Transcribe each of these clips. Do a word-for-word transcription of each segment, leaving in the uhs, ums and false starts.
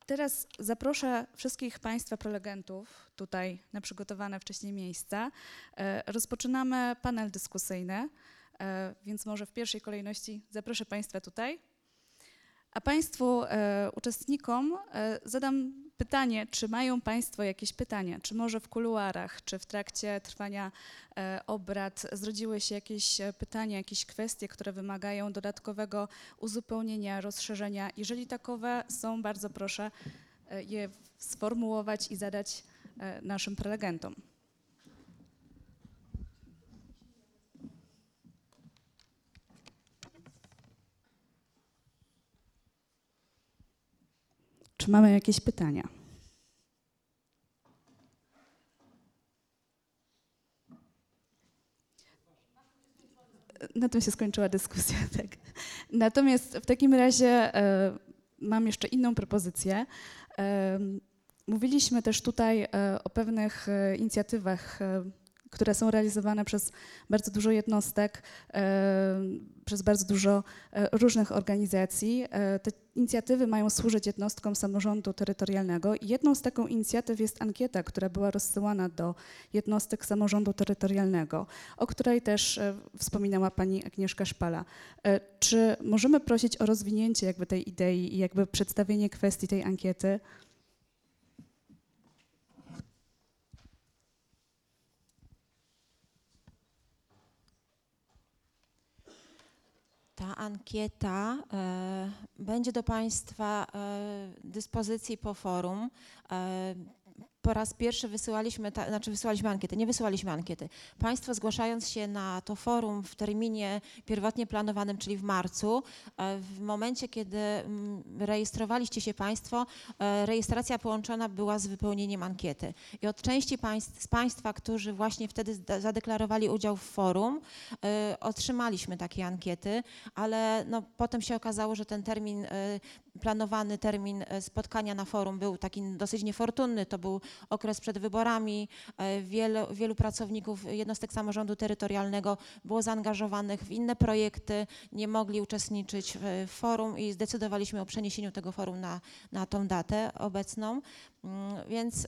teraz zaproszę wszystkich Państwa prelegentów tutaj na przygotowane wcześniej miejsca. Rozpoczynamy panel dyskusyjny, więc może w pierwszej kolejności zaproszę Państwa tutaj. A Państwu e, uczestnikom e, zadam pytanie, czy mają Państwo jakieś pytania, czy może w kuluarach, czy w trakcie trwania e, obrad zrodziły się jakieś pytania, jakieś kwestie, które wymagają dodatkowego uzupełnienia, rozszerzenia. Jeżeli takowe są, bardzo proszę e, je sformułować i zadać e, naszym prelegentom. Czy mamy jakieś pytania? Na tym się skończyła dyskusja, tak. Natomiast w takim razie e, mam jeszcze inną propozycję. E, mówiliśmy też tutaj e, o pewnych e, inicjatywach, e, które są realizowane przez bardzo dużo jednostek, e, przez bardzo dużo e, różnych organizacji. E, te inicjatywy mają służyć jednostkom samorządu terytorialnego i jedną z taką inicjatyw jest ankieta, która była rozsyłana do jednostek samorządu terytorialnego, o której też e, wspominała pani Agnieszka Szpala. E, czy możemy prosić o rozwinięcie jakby tej idei i jakby przedstawienie kwestii tej ankiety? Ta ankieta e, będzie do Państwa e, dyspozycji po forum. E, po raz pierwszy wysyłaliśmy, ta, znaczy wysyłaliśmy ankietę, nie wysyłaliśmy ankiety. Państwo zgłaszając się na to forum w terminie pierwotnie planowanym, czyli w marcu, e, w momencie, kiedy m, rejestrowaliście się Państwo, e, rejestracja połączona była z wypełnieniem ankiety. I od części państw, z Państwa, którzy właśnie wtedy zadeklarowali udział w forum, e, otrzymaliśmy takie ankiety, ale no, potem się okazało, że ten termin, e, planowany termin spotkania na forum był taki dosyć niefortunny. To był okres przed wyborami. Wielu, wielu pracowników jednostek samorządu terytorialnego było zaangażowanych w inne projekty, nie mogli uczestniczyć w forum i zdecydowaliśmy o przeniesieniu tego forum na, na tą datę obecną. Więc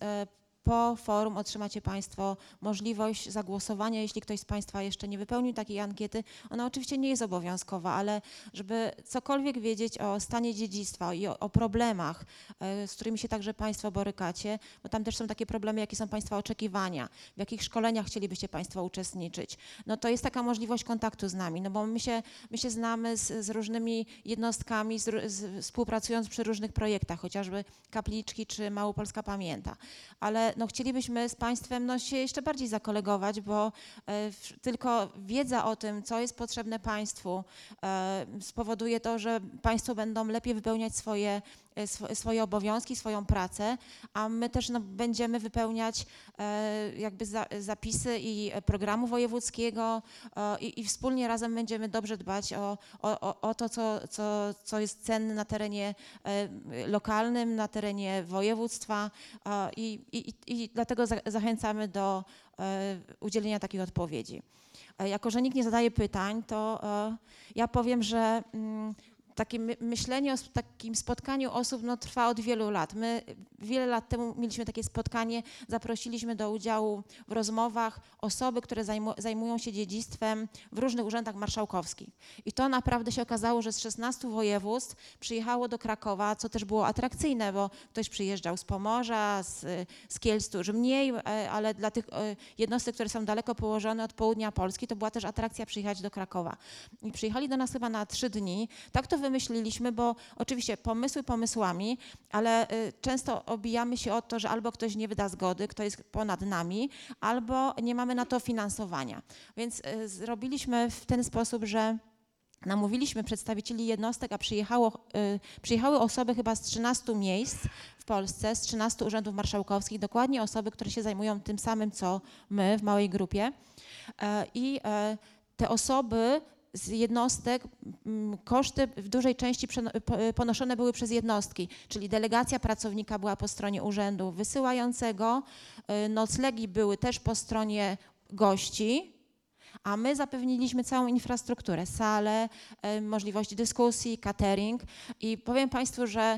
po forum otrzymacie Państwo możliwość zagłosowania, jeśli ktoś z Państwa jeszcze nie wypełnił takiej ankiety. Ona oczywiście nie jest obowiązkowa, ale żeby cokolwiek wiedzieć o stanie dziedzictwa i o, o problemach, z którymi się także Państwo borykacie, bo tam też są takie problemy, jakie są Państwa oczekiwania, w jakich szkoleniach chcielibyście Państwo uczestniczyć, no to jest taka możliwość kontaktu z nami, no bo my się, my się znamy z, z różnymi jednostkami, z, z, współpracując przy różnych projektach, chociażby Kapliczki czy Małopolska Pamięta, ale no, chcielibyśmy z Państwem no, się jeszcze bardziej zakolegować, bo e, w, tylko wiedza o tym, co jest potrzebne Państwu, e, spowoduje to, że Państwo będą lepiej wypełniać swoje, e, sw swoje obowiązki, swoją pracę, a my też no, będziemy wypełniać e, jakby za, zapisy i programu wojewódzkiego e, i, i wspólnie razem będziemy dobrze dbać o, o, o to, co, co, co jest cenne na terenie e, lokalnym, na terenie województwa e, i, i I dlatego za, zachęcamy do e, udzielenia takich odpowiedzi. E, jako że nikt nie zadaje pytań, to e, ja powiem, że mm, takie my, myślenie o sp takim spotkaniu osób no, trwa od wielu lat. My wiele lat temu mieliśmy takie spotkanie, zaprosiliśmy do udziału w rozmowach osoby, które zajmu zajmują się dziedzictwem w różnych urzędach marszałkowskich. I to naprawdę się okazało, że z szesnastu województw przyjechało do Krakowa, co też było atrakcyjne, bo ktoś przyjeżdżał z Pomorza, z, z Kielc, już mniej, ale dla tych jednostek, które są daleko położone od południa Polski, to była też atrakcja przyjechać do Krakowa. I przyjechali do nas chyba na trzy dni. Tak to wymyśliliśmy, bo oczywiście pomysły pomysłami, ale y, często obijamy się o to, że albo ktoś nie wyda zgody, kto jest ponad nami, albo nie mamy na to finansowania. Więc y, zrobiliśmy w ten sposób, że namówiliśmy przedstawicieli jednostek, a przyjechało, y, przyjechały osoby chyba z trzynastu miejsc w Polsce, z trzynastu urzędów marszałkowskich, dokładnie osoby, które się zajmują tym samym, co my w małej grupie. Y, I y, te osoby z jednostek koszty w dużej części ponoszone były przez jednostki, czyli delegacja pracownika była po stronie urzędu wysyłającego, noclegi były też po stronie gości, a my zapewniliśmy całą infrastrukturę, salę, możliwość dyskusji, catering i powiem Państwu, że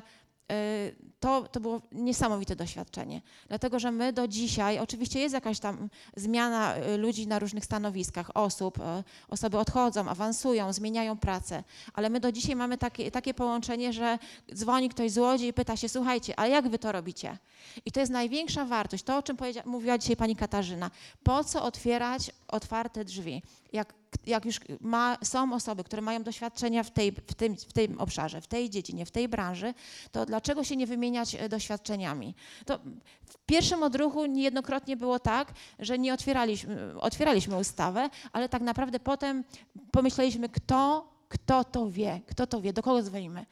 To, to było niesamowite doświadczenie, dlatego że my do dzisiaj, oczywiście jest jakaś tam zmiana ludzi na różnych stanowiskach, osób, osoby odchodzą, awansują, zmieniają pracę, ale my do dzisiaj mamy takie, takie połączenie, że dzwoni ktoś z Łodzi i pyta się, słuchajcie, a jak wy to robicie? I to jest największa wartość, to o czym mówiła dzisiaj pani Katarzyna, po co otwierać otwarte drzwi? Jak, jak już ma, są osoby, które mają doświadczenia w, tej, w, tym, w tym obszarze, w tej dziedzinie, w tej branży, to dlaczego się nie wymieniać doświadczeniami? To w pierwszym odruchu niejednokrotnie było tak, że nie otwieraliśmy, otwieraliśmy ustawę, ale tak naprawdę potem pomyśleliśmy, kto, kto to wie, kto to wie, do kogo dzwonimy.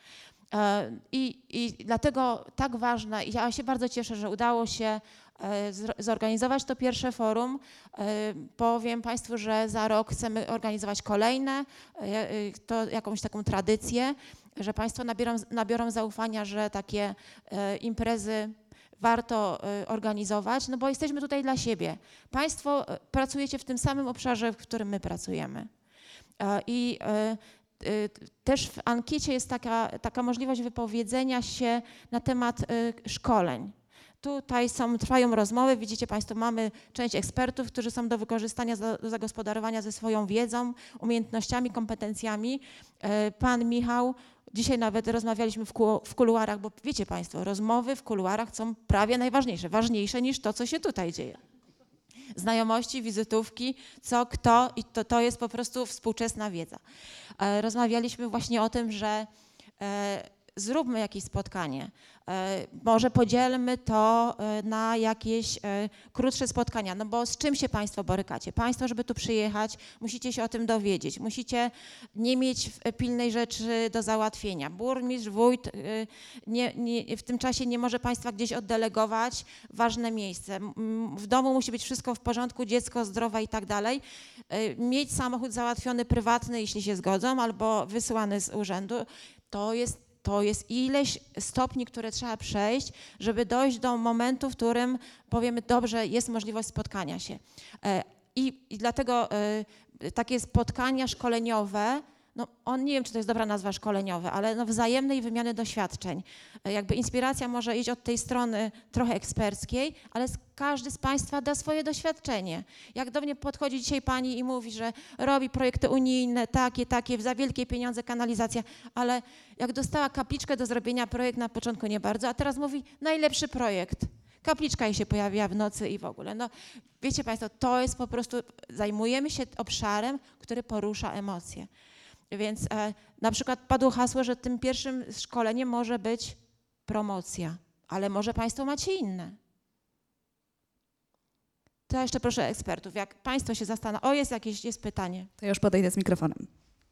I, I dlatego tak ważne, i ja się bardzo cieszę, że udało się zorganizować to pierwsze forum. Powiem Państwu, że za rok chcemy organizować kolejne, to jakąś taką tradycję, że Państwo nabiorą, nabiorą zaufania, że takie imprezy warto organizować, no bo jesteśmy tutaj dla siebie. Państwo pracujecie w tym samym obszarze, w którym my pracujemy. I też w ankiecie jest taka, taka możliwość wypowiedzenia się na temat szkoleń. Tutaj są, trwają rozmowy, widzicie Państwo, mamy część ekspertów, którzy są do wykorzystania, do zagospodarowania ze swoją wiedzą, umiejętnościami, kompetencjami. Pan Michał, dzisiaj nawet rozmawialiśmy w, ku, w kuluarach, bo wiecie Państwo, rozmowy w kuluarach są prawie najważniejsze, ważniejsze niż to, co się tutaj dzieje. Znajomości, wizytówki, co, kto i to, to jest po prostu współczesna wiedza. Rozmawialiśmy właśnie o tym, że zróbmy jakieś spotkanie. Może podzielmy to na jakieś krótsze spotkania, no bo z czym się Państwo borykacie? Państwo, żeby tu przyjechać, musicie się o tym dowiedzieć, musicie nie mieć pilnej rzeczy do załatwienia. Burmistrz, wójt nie, nie, w tym czasie nie może Państwa gdzieś oddelegować, ważne miejsce. W domu musi być wszystko w porządku, dziecko zdrowe i tak dalej. Mieć samochód załatwiony prywatny, jeśli się zgodzą, albo wysyłany z urzędu, to jest To jest ileś stopni, które trzeba przejść, żeby dojść do momentu, w którym powiemy, dobrze, jest możliwość spotkania się. I, i dlatego takie spotkania szkoleniowe, no on nie wiem, czy to jest dobra nazwa szkoleniowe, ale no wzajemnej wymiany doświadczeń. Jakby inspiracja może iść od tej strony trochę eksperckiej, ale każdy z Państwa da swoje doświadczenie. Jak do mnie podchodzi dzisiaj pani i mówi, że robi projekty unijne, takie, takie, za wielkie pieniądze, kanalizacja, ale jak dostała kapliczkę do zrobienia, projekt na początku nie bardzo, a teraz mówi najlepszy projekt. Kapliczka jej się pojawia w nocy i w ogóle. No, wiecie Państwo, to jest po prostu, zajmujemy się obszarem, który porusza emocje. Więc e, na przykład padło hasło, że tym pierwszym szkoleniem może być promocja, ale może Państwo macie inne. To ja jeszcze proszę ekspertów, jak Państwo się zastanawiają, o jest jakieś jest pytanie. To ja już podejdę z mikrofonem.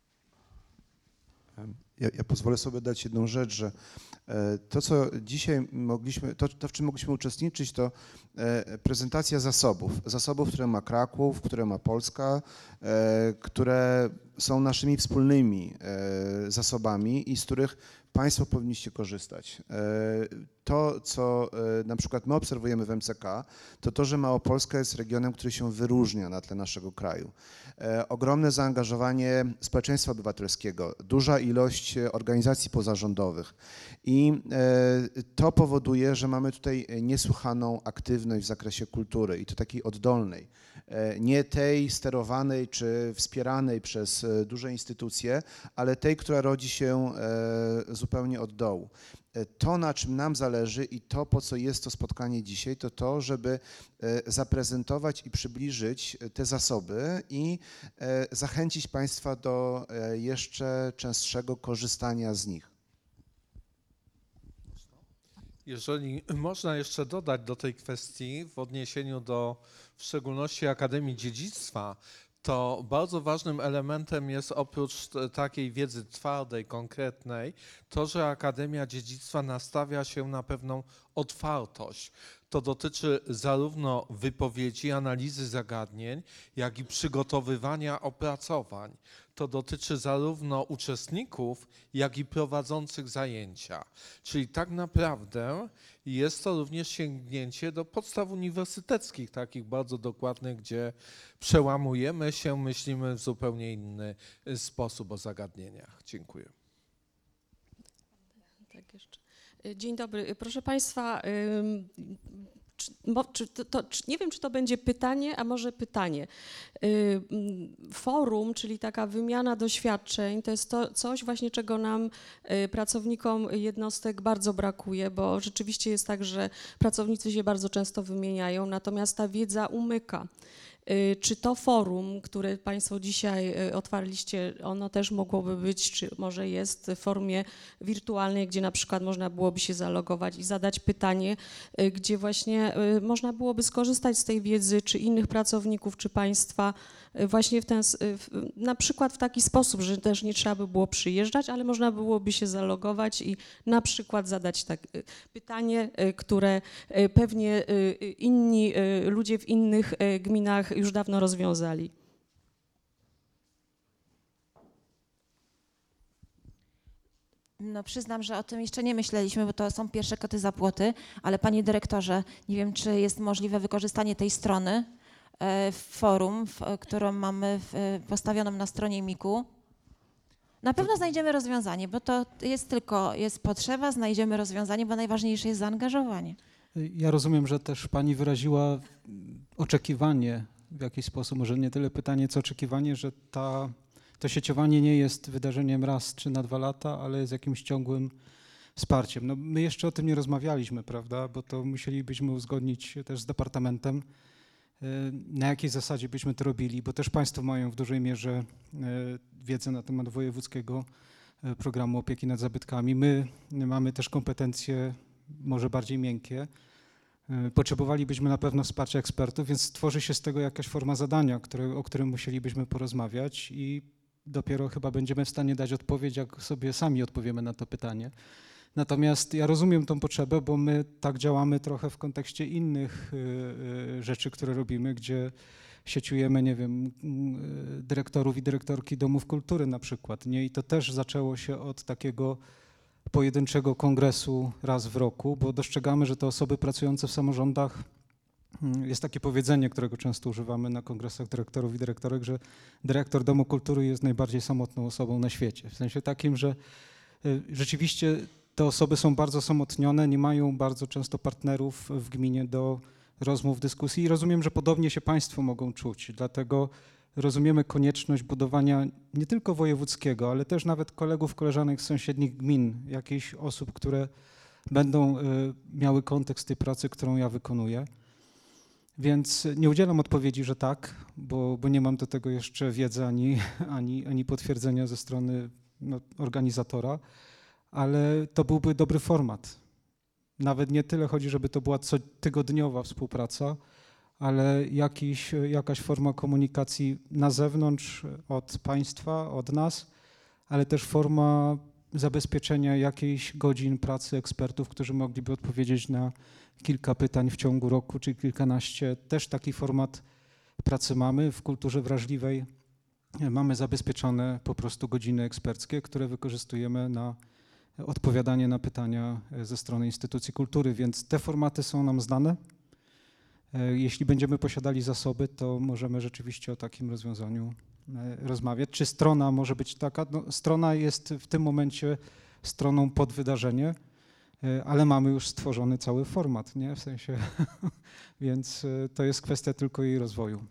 Ja, ja pozwolę sobie dać jedną rzecz, że to, co dzisiaj mogliśmy, to, to w czym mogliśmy uczestniczyć, to prezentacja zasobów. Zasobów, które ma Kraków, które ma Polska, które są naszymi wspólnymi zasobami i z których Państwo powinniście korzystać. To, co na przykład my obserwujemy w M C K, to to, że Małopolska jest regionem, który się wyróżnia na tle naszego kraju. Ogromne zaangażowanie społeczeństwa obywatelskiego, duża ilość organizacji pozarządowych i to powoduje, że mamy tutaj niesłychaną aktywność w zakresie kultury i to takiej oddolnej, nie tej sterowanej czy wspieranej przez duże instytucje, ale tej, która rodzi się zupełnie od dołu. To, na czym nam zależy i to, po co jest to spotkanie dzisiaj, to to, żeby zaprezentować i przybliżyć te zasoby i zachęcić Państwa do jeszcze częstszego korzystania z nich. Jeżeli można jeszcze dodać do tej kwestii w odniesieniu do w szczególności Akademii Dziedzictwa, to bardzo ważnym elementem jest oprócz takiej wiedzy twardej, konkretnej, to, że Akademia Dziedzictwa nastawia się na pewną otwartość. To dotyczy zarówno wypowiedzi, analizy zagadnień, jak i przygotowywania opracowań. To dotyczy zarówno uczestników, jak i prowadzących zajęcia. Czyli tak naprawdę jest to również sięgnięcie do podstaw uniwersyteckich, takich bardzo dokładnych, gdzie przełamujemy się, myślimy w zupełnie inny sposób o zagadnieniach. Dziękuję. Tak jeszcze. Dzień dobry. Proszę Państwa, ym, czy, mo, czy to, to, czy, nie wiem, czy to będzie pytanie, a może pytanie. Ym, forum, czyli taka wymiana doświadczeń, to jest to coś właśnie, czego nam, y, pracownikom jednostek bardzo brakuje, bo rzeczywiście jest tak, że pracownicy się bardzo często wymieniają, natomiast ta wiedza umyka. Czy to forum, które Państwo dzisiaj otwarliście, ono też mogłoby być, czy może jest w formie wirtualnej, gdzie na przykład można byłoby się zalogować i zadać pytanie, gdzie właśnie można byłoby skorzystać z tej wiedzy, czy innych pracowników, czy Państwa właśnie w ten, na przykład w taki sposób, że też nie trzeba by było przyjeżdżać, ale można byłoby się zalogować i na przykład zadać tak, pytanie, które pewnie inni ludzie w innych gminach już dawno rozwiązali. No przyznam, że o tym jeszcze nie myśleliśmy, bo to są pierwsze koty za płoty, ale panie dyrektorze, nie wiem, czy jest możliwe wykorzystanie tej strony w forum, w, którą mamy w, postawioną na stronie miku. Na pewno znajdziemy rozwiązanie, bo to jest tylko, jest potrzeba, znajdziemy rozwiązanie, bo najważniejsze jest zaangażowanie. Ja rozumiem, że też pani wyraziła oczekiwanie w jakiś sposób, może nie tyle pytanie, co oczekiwanie, że ta, to sieciowanie nie jest wydarzeniem raz czy na dwa lata, ale jest jakimś ciągłym wsparciem. No, my jeszcze o tym nie rozmawialiśmy, prawda, bo to musielibyśmy uzgodnić też z departamentem, na jakiej zasadzie byśmy to robili, bo też państwo mają w dużej mierze wiedzę na temat wojewódzkiego programu opieki nad zabytkami. My mamy też kompetencje może bardziej miękkie. Potrzebowalibyśmy na pewno wsparcia ekspertów, więc tworzy się z tego jakaś forma zadania, które, o którym musielibyśmy porozmawiać i dopiero chyba będziemy w stanie dać odpowiedź, jak sobie sami odpowiemy na to pytanie. Natomiast ja rozumiem tą potrzebę, bo my tak działamy trochę w kontekście innych y, y, rzeczy, które robimy, gdzie sieciujemy, nie wiem, y, dyrektorów i dyrektorki domów kultury na przykład, nie? I to też zaczęło się od takiego pojedynczego kongresu raz w roku, bo dostrzegamy, że te osoby pracujące w samorządach, jest takie powiedzenie, którego często używamy na kongresach dyrektorów i dyrektorek, że dyrektor domu kultury jest najbardziej samotną osobą na świecie. W sensie takim, że y, rzeczywiście te osoby są bardzo osamotnione, nie mają bardzo często partnerów w gminie do rozmów, dyskusji i rozumiem, że podobnie się państwo mogą czuć, dlatego rozumiemy konieczność budowania nie tylko wojewódzkiego, ale też nawet kolegów, koleżanek z sąsiednich gmin, jakichś osób, które będą y, miały kontekst tej pracy, którą ja wykonuję. Więc nie udzielam odpowiedzi, że tak, bo, bo nie mam do tego jeszcze wiedzy ani, ani, ani potwierdzenia ze strony no, organizatora, ale to byłby dobry format. Nawet nie tyle chodzi, żeby to była cotygodniowa współpraca, ale jakiś, jakaś forma komunikacji na zewnątrz od państwa, od nas, ale też forma zabezpieczenia jakiejś godzin pracy ekspertów, którzy mogliby odpowiedzieć na kilka pytań w ciągu roku, czy kilkanaście. Też taki format pracy mamy w kulturze wrażliwej. Mamy zabezpieczone po prostu godziny eksperckie, które wykorzystujemy na odpowiadanie na pytania ze strony instytucji kultury, więc te formaty są nam znane. Jeśli będziemy posiadali zasoby, to możemy rzeczywiście o takim rozwiązaniu rozmawiać. Czy strona może być taka? No, strona jest w tym momencie stroną pod wydarzenie, ale mamy już stworzony cały format, nie? W sensie, więc to jest kwestia tylko jej rozwoju.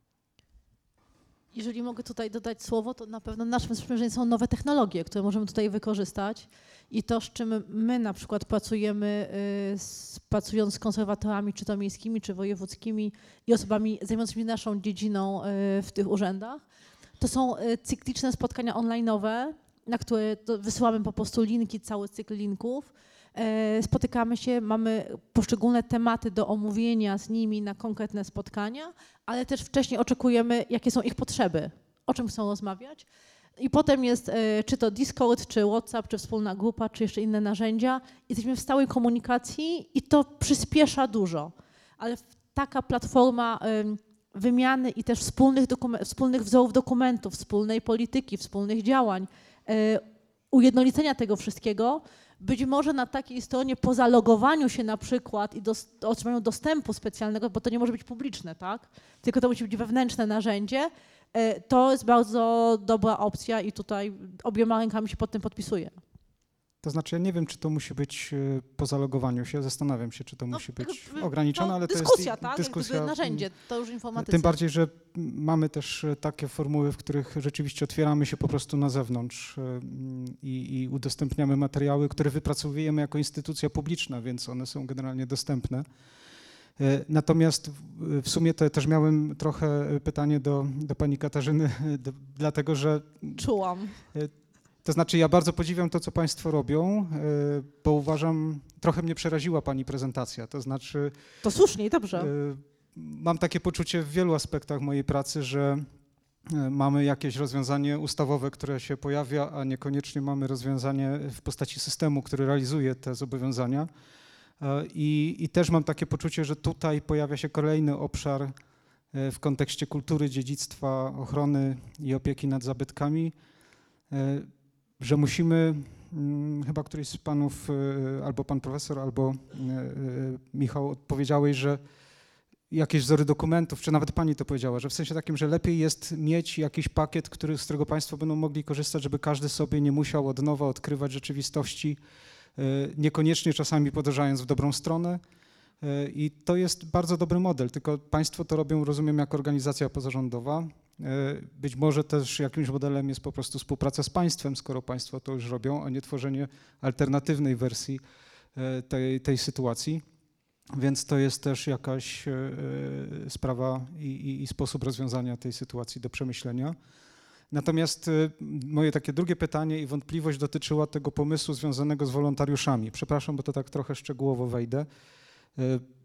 Jeżeli mogę tutaj dodać słowo, to na pewno naszym sprzężeniem są nowe technologie, które możemy tutaj wykorzystać i to, z czym my na przykład pracujemy, z, pracując z konserwatorami, czy to miejskimi, czy wojewódzkimi i osobami zajmującymi naszą dziedziną w tych urzędach, to są cykliczne spotkania online'owe, na które wysyłamy po prostu linki, cały cykl linków. Spotykamy się, mamy poszczególne tematy do omówienia z nimi na konkretne spotkania, ale też wcześniej oczekujemy, jakie są ich potrzeby, o czym chcą rozmawiać. I potem jest czy to Discord, czy WhatsApp, czy wspólna grupa, czy jeszcze inne narzędzia. Jesteśmy w stałej komunikacji i to przyspiesza dużo, ale taka platforma wymiany i też wspólnych, wspólnych wzorów dokumentów, wspólnej polityki, wspólnych działań, ujednolicenia tego wszystkiego, być może na takiej stronie po zalogowaniu się na przykład i dos- otrzymaniu dostępu specjalnego, bo to nie może być publiczne, tak? Tylko to musi być wewnętrzne narzędzie, to jest bardzo dobra opcja i tutaj obiema rękami się pod tym podpisuję. To znaczy, ja nie wiem, czy to musi być e, po zalogowaniu się, zastanawiam się, czy to No, musi być jakby, ograniczone, no, ale to dyskusja, jest i- tak? dyskusja. Jakby narzędzie, to już informatyczne. Tym bardziej, że mamy też e, takie formuły, w których rzeczywiście otwieramy się po prostu na zewnątrz e, i, i udostępniamy materiały, które wypracowujemy jako instytucja publiczna, więc one są generalnie dostępne. E, Natomiast w- w sumie to też miałem trochę pytanie do, do pani Katarzyny, do, dlatego że Czułam. to znaczy, ja bardzo podziwiam to, co Państwo robią, e, bo uważam, trochę mnie przeraziła Pani prezentacja. To znaczy, To słusznie i e, dobrze. mam takie poczucie w wielu aspektach mojej pracy, że e, mamy jakieś rozwiązanie ustawowe, które się pojawia, a niekoniecznie mamy rozwiązanie w postaci systemu, który realizuje te zobowiązania. E, I, I też mam takie poczucie, że tutaj pojawia się kolejny obszar e, w kontekście kultury, dziedzictwa, ochrony i opieki nad zabytkami, e, że musimy, mm, chyba któryś z panów, e, albo pan profesor, albo e, e, Michał powiedziałeś, że jakieś wzory dokumentów, czy nawet pani to powiedziała, że w sensie takim, że lepiej jest mieć jakiś pakiet, który, z którego państwo będą mogli korzystać, żeby każdy sobie nie musiał od nowa odkrywać rzeczywistości, e, niekoniecznie czasami podążając w dobrą stronę. E, I to jest bardzo dobry model, tylko państwo to robią, rozumiem, jako organizacja pozarządowa. E, Być może też jakimś modelem jest po prostu współpraca z państwem, skoro państwo to już robią, a nie tworzenie alternatywnej wersji e, tej, tej sytuacji. Więc to jest też jakaś e, e, sprawa i, i, i sposób rozwiązania tej sytuacji do przemyślenia. Natomiast e, moje takie drugie pytanie i wątpliwość dotyczyła tego pomysłu związanego z wolontariuszami. Przepraszam, bo to tak trochę szczegółowo wejdę. E,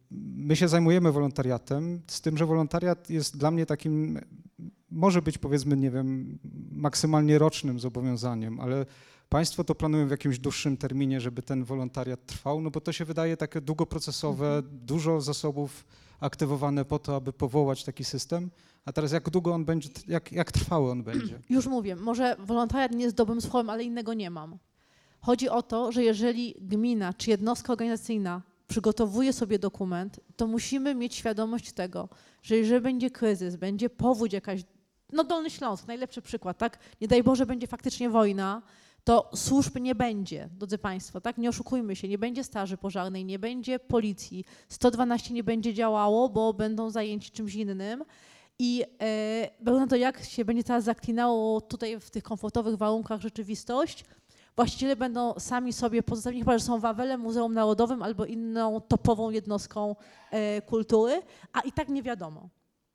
My się zajmujemy wolontariatem, z tym, że wolontariat jest dla mnie takim, może być powiedzmy, nie wiem, maksymalnie rocznym zobowiązaniem, ale państwo to planują w jakimś dłuższym terminie, żeby ten wolontariat trwał, no bo to się wydaje takie długoprocesowe, dużo zasobów aktywowane po to, aby powołać taki system, a teraz jak długo on będzie, jak, jak trwały on będzie? Już mówię, może wolontariat nie jest dobrym słowem, ale innego nie mam. Chodzi o to, że jeżeli gmina czy jednostka organizacyjna przygotowuje sobie dokument, to musimy mieć świadomość tego, że jeżeli będzie kryzys, będzie powódź jakaś, no Dolny Śląsk, najlepszy przykład, tak? Nie daj Boże, będzie faktycznie wojna, to służb nie będzie, drodzy Państwo, tak? Nie oszukujmy się, nie będzie straży pożarnej, nie będzie policji, sto dwanaście nie będzie działało, bo będą zajęci czymś innym. I e, będzie na to, jak się będzie teraz zaklinało tutaj w tych komfortowych warunkach rzeczywistość, właściciele będą sami sobie pozostawieni, chyba że są Wawelem, Muzeum Narodowym albo inną topową jednostką e, kultury, a i tak nie wiadomo.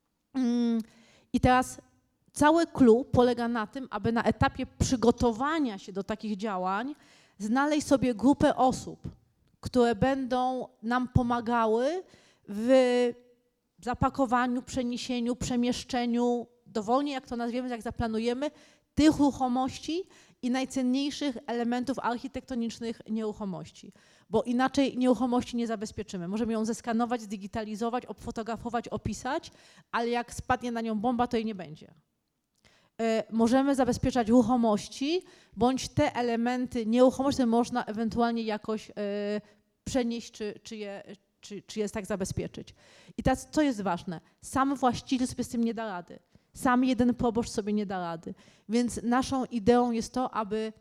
Mm, I teraz cały clou polega na tym, aby na etapie przygotowania się do takich działań znaleźć sobie grupę osób, które będą nam pomagały w zapakowaniu, przeniesieniu, przemieszczeniu, dowolnie jak to nazwiemy, jak zaplanujemy, tych ruchomości i najcenniejszych elementów architektonicznych nieruchomości, bo inaczej nieruchomości nie zabezpieczymy. Możemy ją zeskanować, zdigitalizować, obfotografować, opisać, ale jak spadnie na nią bomba, to jej nie będzie. E, możemy zabezpieczać ruchomości, bądź te elementy nieruchomości, które można ewentualnie jakoś e, przenieść, czy, czy, je, czy, czy je tak zabezpieczyć. I teraz, co jest ważne? Sam właściciel sobie z tym nie da rady. Sam jeden proboszcz sobie nie da rady. Więc naszą ideą jest to, aby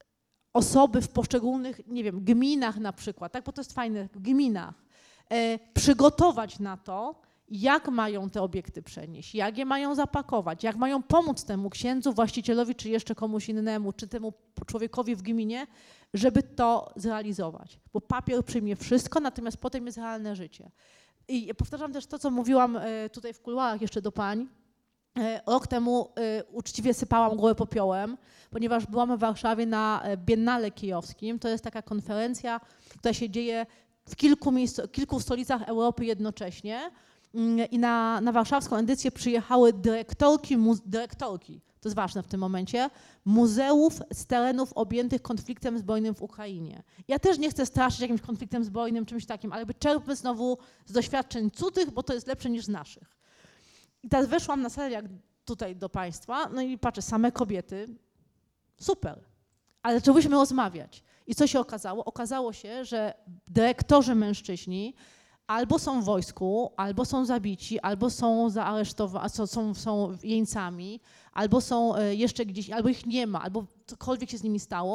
osoby w poszczególnych, nie wiem, gminach na przykład, tak, bo to jest fajne, w gminach, e, przygotować na to, jak mają te obiekty przenieść, jak je mają zapakować, jak mają pomóc temu księdzu, właścicielowi, czy jeszcze komuś innemu, czy temu człowiekowi w gminie, żeby to zrealizować. Bo papier przyjmie wszystko, natomiast potem jest realne życie. I powtarzam też to, co mówiłam e, tutaj w kuluarach jeszcze do pań. Rok temu y, uczciwie sypałam głowę popiołem, ponieważ byłam w Warszawie na Biennale Kijowskim. To jest taka konferencja, która się dzieje w kilku, miejsc, kilku stolicach Europy jednocześnie. Y, I na, na warszawską edycję przyjechały dyrektorki, mu, dyrektorki, to jest ważne w tym momencie, muzeów z terenów objętych konfliktem zbrojnym w Ukrainie. Ja też nie chcę straszyć jakimś konfliktem zbrojnym, czymś takim, ale czerpmy znowu z doświadczeń cudzych, bo to jest lepsze niż z naszych. I teraz weszłam na salę jak tutaj do Państwa, no i patrzę, same kobiety, super, ale zaczęłyśmy rozmawiać. I co się okazało? Okazało się, że dyrektorzy mężczyźni albo są w wojsku, albo są zabici, albo są zaaresztowani, są, są jeńcami, albo są jeszcze gdzieś, albo ich nie ma, albo cokolwiek się z nimi stało.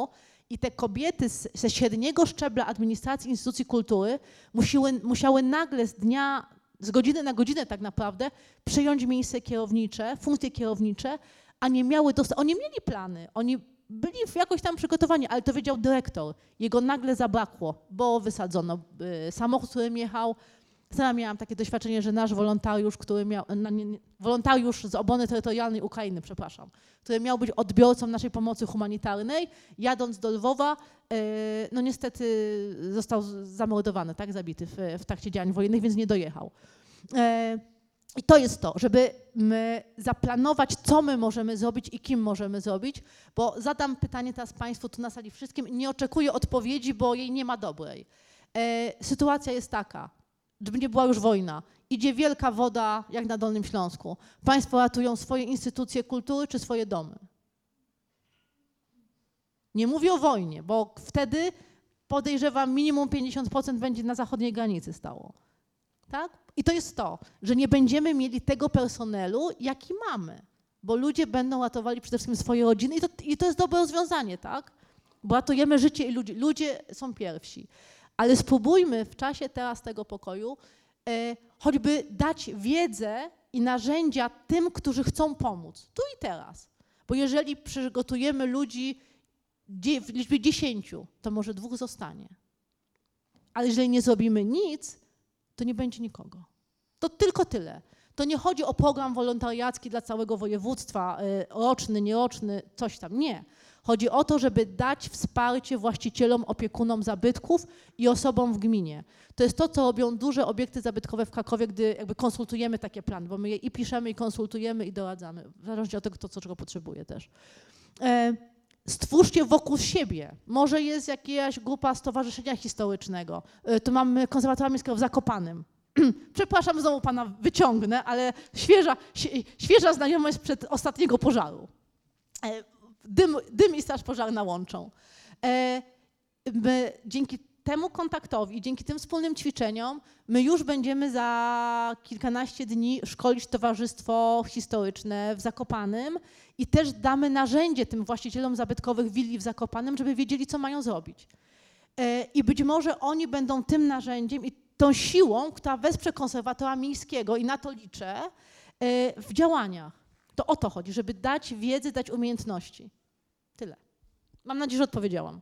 I te kobiety z, ze średniego szczebla administracji instytucji kultury musiały, musiały nagle z dnia, z godziny na godzinę tak naprawdę przejąć miejsce kierownicze, funkcje kierownicze, a nie miały dostępu. Oni mieli plany, oni byli jakoś tam przygotowani, ale to wiedział dyrektor. Jego nagle zabrakło, bo wysadzono y, samochód, którym jechał. Sama miałam takie doświadczenie, że nasz wolontariusz, który miał, na, nie, wolontariusz z obrony terytorialnej Ukrainy, przepraszam, który miał być odbiorcą naszej pomocy humanitarnej, jadąc do Lwowa, yy, no niestety został zamordowany, tak, zabity w, w trakcie działań wojennych, więc nie dojechał. Yy, I to jest to, żeby my zaplanować, co my możemy zrobić i kim możemy zrobić, bo zadam pytanie teraz Państwu tu na sali wszystkim, nie oczekuję odpowiedzi, bo jej nie ma dobrej. Yy, sytuacja jest taka, żeby nie była już wojna. Idzie wielka woda, jak na Dolnym Śląsku. Państwo ratują swoje instytucje kultury czy swoje domy? Nie mówię o wojnie, bo wtedy podejrzewam minimum pięćdziesiąt procent będzie na zachodniej granicy stało. Tak? I to jest to, że nie będziemy mieli tego personelu, jaki mamy, bo ludzie będą ratowali przede wszystkim swoje rodziny i to, i to jest dobre rozwiązanie, tak? Bo ratujemy życie i ludzi. Ludzie są pierwsi. Ale spróbujmy w czasie teraz tego pokoju e, choćby dać wiedzę i narzędzia tym, którzy chcą pomóc, tu i teraz. Bo jeżeli przygotujemy ludzi w liczbie dziesięciu, to może dwóch zostanie. Ale jeżeli nie zrobimy nic, to nie będzie nikogo. To tylko tyle. To nie chodzi o program wolontariacki dla całego województwa, e, roczny, nieroczny, coś tam. Nie. Chodzi o to, żeby dać wsparcie właścicielom, opiekunom zabytków i osobom w gminie. To jest to, co robią duże obiekty zabytkowe w Krakowie, gdy jakby konsultujemy takie plany, bo my je i piszemy, i konsultujemy, i doradzamy, w zależności od tego, kto co czego potrzebuje też. E, stwórzcie wokół siebie. Może jest jakaś grupa stowarzyszenia historycznego. E, tu mamy konserwatora miejskiego w Zakopanem. Przepraszam, znowu pana wyciągnę, ale świeża, świeża znajomość sprzed ostatniego pożaru. E, Dym, dym i straż pożarna łączą. E, my dzięki temu kontaktowi, dzięki tym wspólnym ćwiczeniom, my już będziemy za kilkanaście dni szkolić Towarzystwo Historyczne w Zakopanem i też damy narzędzie tym właścicielom zabytkowych willi w Zakopanem, żeby wiedzieli, co mają zrobić. E, I być może oni będą tym narzędziem i tą siłą, która wesprze konserwatora miejskiego, i na to liczę, e, w działaniach. To o to chodzi, żeby dać wiedzę, dać umiejętności. Tyle. Mam nadzieję, że odpowiedziałam.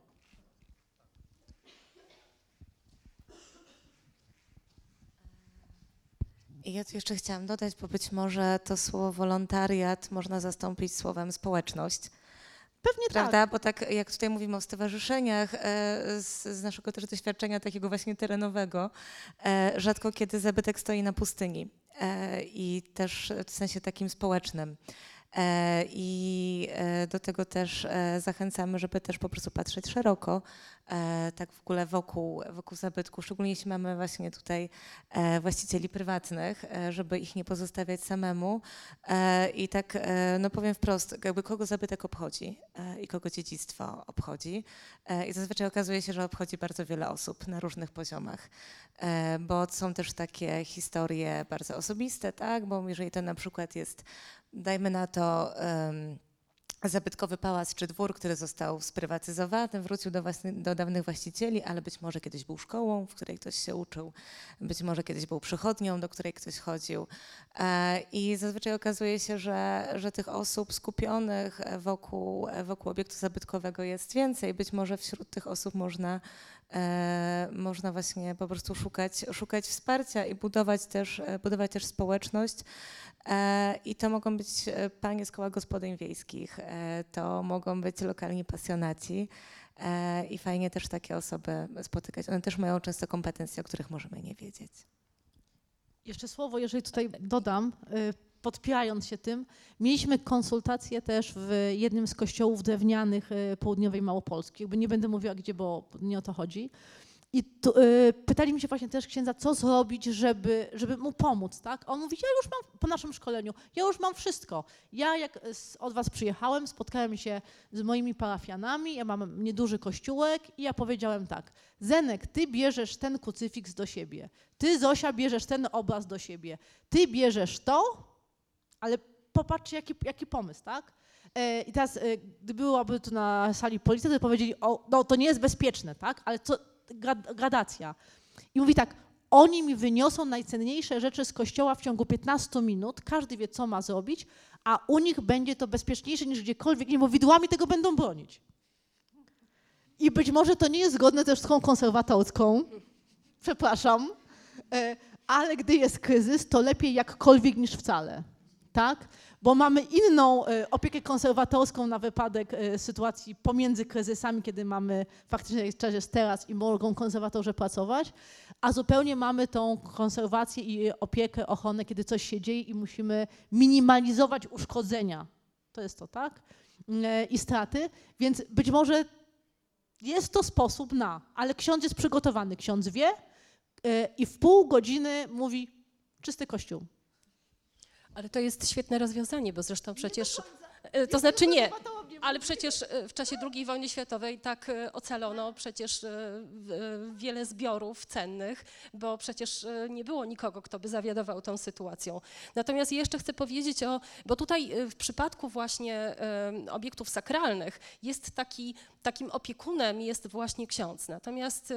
I ja tu jeszcze chciałam dodać, bo być może to słowo wolontariat można zastąpić słowem społeczność. Pewnie Prawda? tak. Bo tak jak tutaj mówimy o stowarzyszeniach, e, z, z naszego też doświadczenia takiego właśnie terenowego, e, rzadko kiedy zabytek stoi na pustyni. E, I też w sensie takim społecznym. E, I e, do tego też e, zachęcamy, żeby też po prostu patrzeć szeroko, e, tak w ogóle wokół, wokół zabytku, szczególnie jeśli mamy właśnie tutaj e, właścicieli prywatnych, e, żeby ich nie pozostawiać samemu. E, I tak, e, no powiem wprost, jakby kogo zabytek obchodzi e, i kogo dziedzictwo obchodzi. E, I zazwyczaj okazuje się, że obchodzi bardzo wiele osób na różnych poziomach, e, bo są też takie historie bardzo osobiste, tak? Bo jeżeli to na przykład jest, dajmy na to, um, zabytkowy pałac czy dwór, który został sprywatyzowany, wrócił do, własny, do dawnych właścicieli, ale być może kiedyś był szkołą, w której ktoś się uczył, być może kiedyś był przychodnią, do której ktoś chodził. E, I zazwyczaj okazuje się, że, że tych osób skupionych wokół, wokół obiektu zabytkowego jest więcej. Być może wśród tych osób można, e, można właśnie po prostu szukać, szukać wsparcia i budować też, budować też społeczność. I to mogą być panie z koła gospodyń wiejskich, to mogą być lokalni pasjonaci i fajnie też takie osoby spotykać. One też mają często kompetencje, o których możemy nie wiedzieć. Jeszcze słowo, jeżeli tutaj dodam, podpierając się tym, mieliśmy konsultacje też w jednym z kościołów drewnianych południowej Małopolski. Jakby nie będę mówiła gdzie, bo nie o to chodzi. I tu, y, pytali mi się właśnie też księdza, co zrobić, żeby, żeby mu pomóc, tak? A on mówi, ja już mam po naszym szkoleniu, ja już mam wszystko. Ja jak z, od was przyjechałem, spotkałem się z moimi parafianami, ja mam nieduży kościółek i ja powiedziałem tak, Zenek, ty bierzesz ten krucyfiks do siebie, ty Zosia bierzesz ten obraz do siebie, ty bierzesz to, ale popatrzcie jaki, jaki pomysł, tak? E, I teraz, e, gdy byłaby tu na sali policja, to by powiedzieli, o, no to nie jest bezpieczne, tak? Ale co, grad, gradacja. I mówi tak, oni mi wyniosą najcenniejsze rzeczy z kościoła w ciągu piętnastu minut, każdy wie, co ma zrobić, a u nich będzie to bezpieczniejsze niż gdziekolwiek, nie, bo widłami tego będą bronić. I być może to nie jest zgodne też z tą konserwatorską, przepraszam, e, ale gdy jest kryzys, to lepiej jakkolwiek niż wcale, tak? Bo mamy inną e, opiekę konserwatorską na wypadek e, sytuacji pomiędzy kryzysami, kiedy mamy faktycznie czas jest teraz i mogą konserwatorzy pracować, a zupełnie mamy tą konserwację i opiekę, ochronę, kiedy coś się dzieje i musimy minimalizować uszkodzenia. To jest to, tak? E, I straty, więc być może jest to sposób na, ale ksiądz jest przygotowany, ksiądz wie e, i w pół godziny mówi czysty kościół. Ale to jest świetne rozwiązanie, bo zresztą przecież, to znaczy nie, ale przecież w czasie drugiej wojny światowej tak ocalono przecież wiele zbiorów cennych, bo przecież nie było nikogo, kto by zawiadował tą sytuacją. Natomiast jeszcze chcę powiedzieć o, bo tutaj w przypadku właśnie obiektów sakralnych jest taki, takim opiekunem jest właśnie ksiądz, natomiast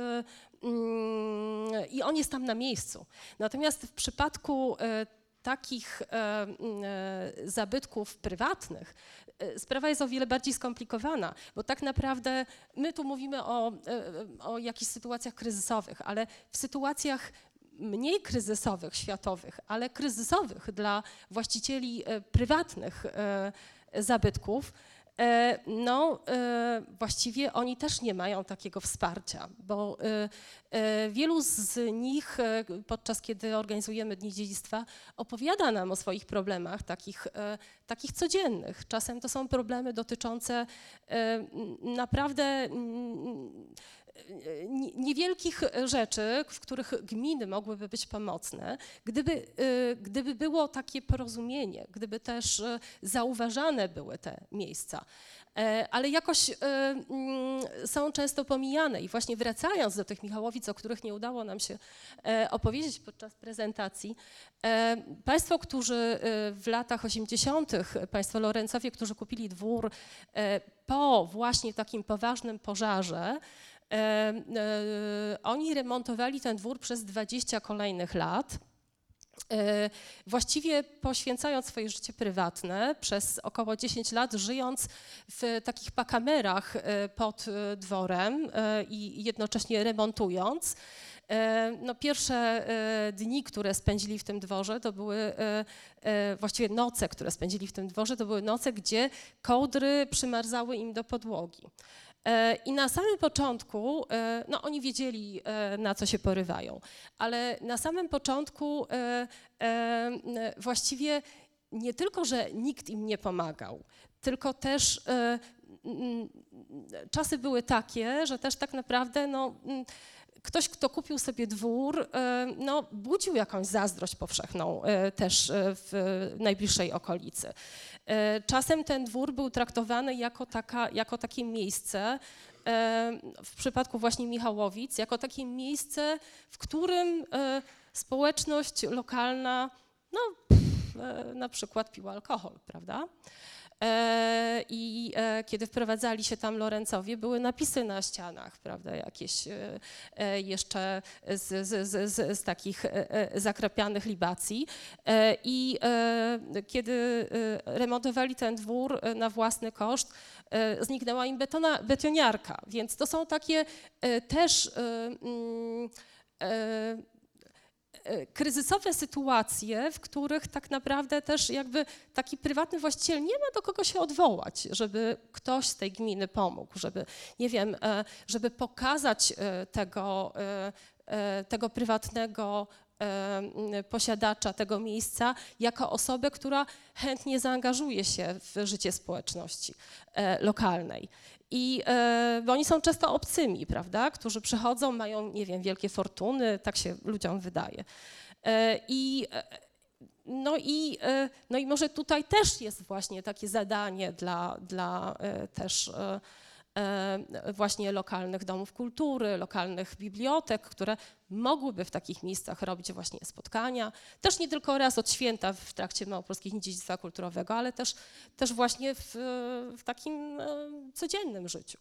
i on jest tam na miejscu. Natomiast w przypadku takich e, e, zabytków prywatnych e, sprawa jest o wiele bardziej skomplikowana, bo tak naprawdę my tu mówimy o, e, o jakichś sytuacjach kryzysowych, ale w sytuacjach mniej kryzysowych, światowych, ale kryzysowych dla właścicieli e, prywatnych e, zabytków, E, no e, właściwie oni też nie mają takiego wsparcia, bo e, e, wielu z nich e, podczas kiedy organizujemy Dni Dziedzictwa opowiada nam o swoich problemach takich, e, takich codziennych. Czasem to są problemy dotyczące e, naprawdę m, niewielkich rzeczy, w których gminy mogłyby być pomocne, gdyby, gdyby było takie porozumienie, gdyby też zauważane były te miejsca. Ale jakoś są często pomijane i właśnie wracając do tych Michałowic, o których nie udało nam się opowiedzieć podczas prezentacji, państwo, którzy w latach osiemdziesiątych, państwo Lorencowie, którzy kupili dwór po właśnie takim poważnym pożarze, E, e, oni remontowali ten dwór przez dwadzieścia kolejnych lat, e, właściwie poświęcając swoje życie prywatne przez około dziesięć lat, żyjąc w takich pakamerach e, pod dworem e, i jednocześnie remontując. E, no, pierwsze e, dni, które spędzili w tym dworze, to były e, e, właściwie noce, które spędzili w tym dworze, to były noce, gdzie kołdry przymarzały im do podłogi. I na samym początku, no oni wiedzieli, na co się porywają, ale na samym początku właściwie nie tylko, że nikt im nie pomagał, tylko też czasy były takie, że też tak naprawdę no, ktoś, kto kupił sobie dwór, no, budził jakąś zazdrość powszechną też w najbliższej okolicy. Czasem ten dwór był traktowany jako, taka, jako takie miejsce, w przypadku właśnie Michałowic, jako takie miejsce, w którym społeczność lokalna, no, na przykład piła alkohol, prawda? I kiedy wprowadzali się tam Lorencowie, były napisy na ścianach, prawda, jakieś jeszcze z, z, z, z takich zakrapianych libacji. I kiedy remontowali ten dwór na własny koszt, zniknęła im betona, betoniarka, więc to są takie też kryzysowe sytuacje, w których tak naprawdę też jakby taki prywatny właściciel nie ma do kogo się odwołać, żeby ktoś z tej gminy pomógł, żeby, nie wiem, żeby pokazać tego, tego prywatnego posiadacza tego miejsca jako osobę, która chętnie zaangażuje się w życie społeczności lokalnej. I e, bo oni są często obcymi, prawda, którzy przychodzą, mają, nie wiem, wielkie fortuny, tak się ludziom wydaje. E, i, no, i, e, no i może tutaj też jest właśnie takie zadanie dla, dla e, też e, e, właśnie lokalnych domów kultury, lokalnych bibliotek, które mogłyby w takich miejscach robić właśnie spotkania. Też nie tylko raz od święta w trakcie Małopolskich Dni Dziedzictwa Kulturowego, ale też, też właśnie w, w takim e, codziennym życiu.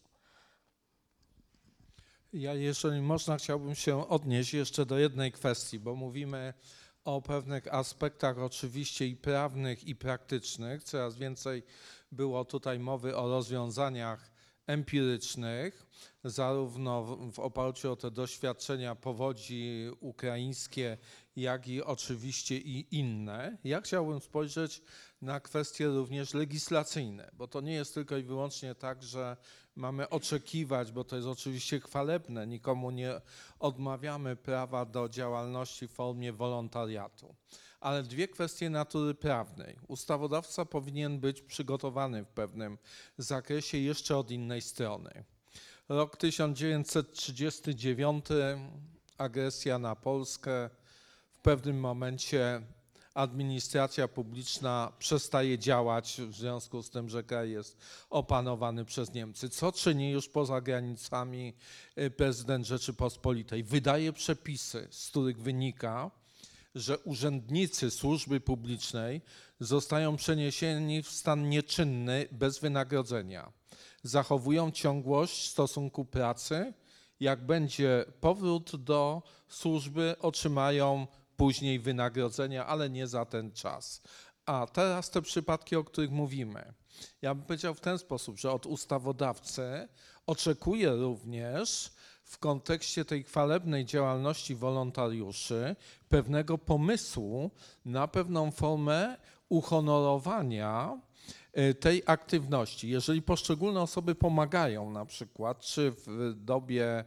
Ja, jeżeli można, chciałbym się odnieść jeszcze do jednej kwestii, bo mówimy o pewnych aspektach oczywiście i prawnych, i praktycznych. Coraz więcej było tutaj mowy o rozwiązaniach empirycznych, zarówno w, w oparciu o te doświadczenia powodzi ukraińskie, jak i oczywiście i inne. Ja chciałbym spojrzeć na kwestie również legislacyjne, bo to nie jest tylko i wyłącznie tak, że mamy oczekiwać, bo to jest oczywiście chwalebne, nikomu nie odmawiamy prawa do działalności w formie wolontariatu. Ale dwie kwestie natury prawnej. Ustawodawca powinien być przygotowany w pewnym zakresie jeszcze od innej strony. Rok tysiąc dziewięćset trzydziesty dziewiąty, agresja na Polskę, w pewnym momencie administracja publiczna przestaje działać w związku z tym, że kraj jest opanowany przez Niemcy. Co czyni już poza granicami prezydent Rzeczypospolitej? Wydaje przepisy, z których wynika, że urzędnicy służby publicznej zostają przeniesieni w stan nieczynny bez wynagrodzenia. Zachowują ciągłość stosunku pracy. Jak będzie powrót do służby, otrzymają później wynagrodzenia, ale nie za ten czas. A teraz te przypadki, o których mówimy. Ja bym powiedział w ten sposób, że od ustawodawcy oczekuję również w kontekście tej chwalebnej działalności wolontariuszy pewnego pomysłu na pewną formę uhonorowania tej aktywności. Jeżeli poszczególne osoby pomagają na przykład, czy w dobie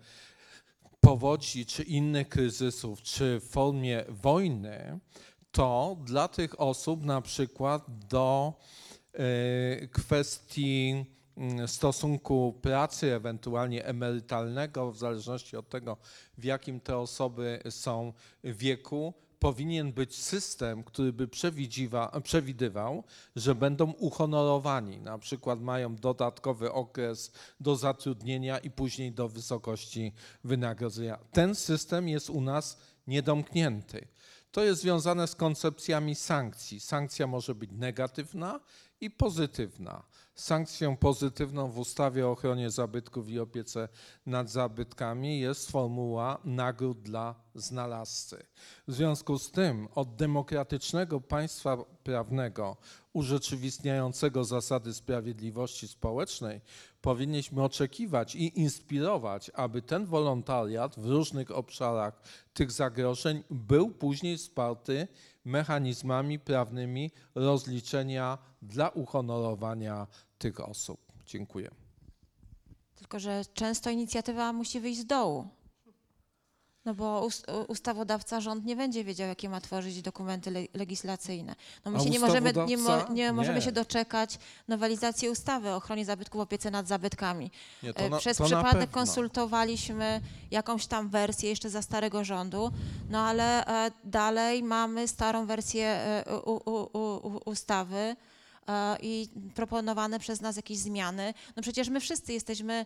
powodzi, czy innych kryzysów, czy w formie wojny, to dla tych osób na przykład do y, kwestii stosunku pracy, ewentualnie emerytalnego, w zależności od tego, w jakim te osoby są wieku, powinien być system, który by przewidywał, że będą uhonorowani, na przykład mają dodatkowy okres do zatrudnienia i później do wysokości wynagrodzenia. Ten system jest u nas niedomknięty. To jest związane z koncepcjami sankcji. Sankcja może być negatywna i pozytywna. Sankcją pozytywną w ustawie o ochronie zabytków i opiece nad zabytkami jest formuła nagród dla znalazcy. W związku z tym od demokratycznego państwa prawnego urzeczywistniającego zasady sprawiedliwości społecznej powinniśmy oczekiwać i inspirować, aby ten wolontariat w różnych obszarach tych zagrożeń był później wsparty mechanizmami prawnymi rozliczenia dla uhonorowania tych osób. Dziękuję. Tylko że często inicjatywa musi wyjść z dołu. No bo ustawodawca, rząd nie będzie wiedział, jakie ma tworzyć dokumenty le legislacyjne. No my się nie możemy, nie, mo nie możemy nie. się doczekać nowelizacji ustawy o ochronie zabytków, opiece nad zabytkami. Nie, to na, Przez to przypadek konsultowaliśmy jakąś tam wersję jeszcze za starego rządu, no ale e, dalej mamy starą wersję e, u, u, u, ustawy i proponowane przez nas jakieś zmiany. No przecież my wszyscy jesteśmy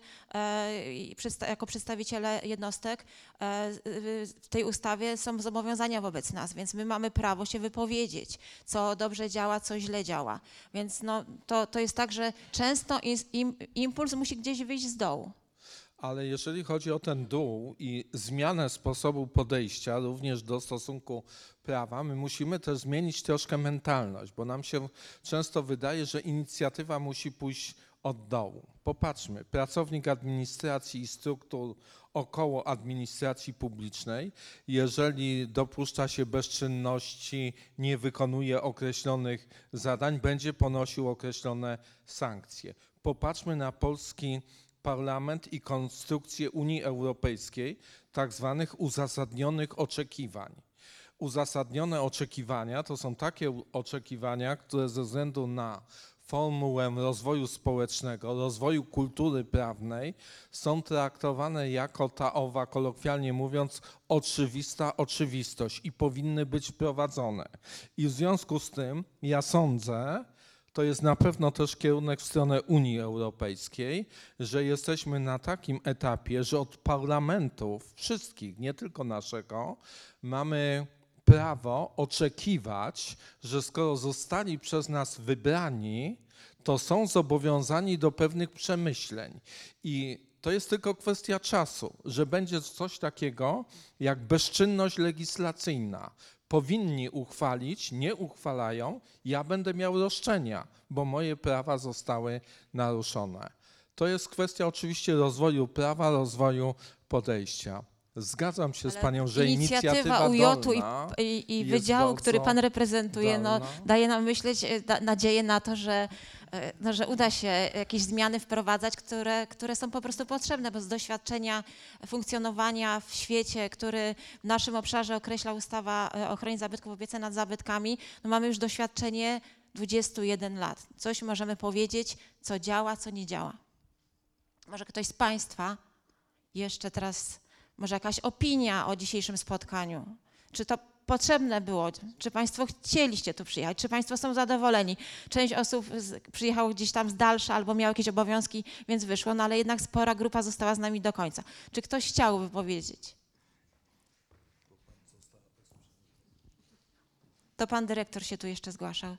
e, jako przedstawiciele jednostek e, w tej ustawie są zobowiązania wobec nas, więc my mamy prawo się wypowiedzieć, co dobrze działa, co źle działa. Więc no, to, to jest tak, że często im, impuls musi gdzieś wyjść z dołu. Ale jeżeli chodzi o ten dół i zmianę sposobu podejścia również do stosunku prawa, my musimy też zmienić troszkę mentalność, bo nam się często wydaje, że inicjatywa musi pójść od dołu. Popatrzmy, pracownik administracji i struktur około administracji publicznej, jeżeli dopuszcza się bezczynności, nie wykonuje określonych zadań, będzie ponosił określone sankcje. Popatrzmy na polski Parlament i konstrukcję Unii Europejskiej, tak zwanych uzasadnionych oczekiwań. Uzasadnione oczekiwania to są takie oczekiwania, które ze względu na formułę rozwoju społecznego, rozwoju kultury prawnej są traktowane jako ta owa, kolokwialnie mówiąc, oczywista oczywistość i powinny być wprowadzone. I w związku z tym ja sądzę, To jest na pewno też kierunek w stronę Unii Europejskiej, że jesteśmy na takim etapie, że od parlamentów wszystkich, nie tylko naszego, mamy prawo oczekiwać, że skoro zostali przez nas wybrani, to są zobowiązani do pewnych przemyśleń. I to jest tylko kwestia czasu, że będzie coś takiego jak bezczynność legislacyjna. Powinni uchwalić, nie uchwalają, ja będę miał roszczenia, bo moje prawa zostały naruszone. To jest kwestia oczywiście rozwoju prawa, rozwoju podejścia. Zgadzam się Ale z panią, że inicjatywa inicjatywa U J-u dolna i, i, i jest wydziału, bardzo który pan reprezentuje, no, dolna. daje nam myśleć, e, da, nadzieję na to, że, e, no, że uda się jakieś zmiany wprowadzać, które, które są po prostu potrzebne, bo z doświadczenia funkcjonowania w świecie, który w naszym obszarze określa ustawa o ochronie zabytków, opiece nad zabytkami, no, mamy już doświadczenie dwudziestu jeden lat. Coś możemy powiedzieć, co działa, co nie działa. Może ktoś z państwa jeszcze teraz... Może jakaś opinia o dzisiejszym spotkaniu? Czy to potrzebne było? Czy państwo chcieliście tu przyjechać? Czy państwo są zadowoleni? Część osób z, przyjechało gdzieś tam z dalsza albo miało jakieś obowiązki, więc wyszło, no ale jednak spora grupa została z nami do końca. Czy ktoś chciałby powiedzieć? To pan dyrektor się tu jeszcze zgłaszał.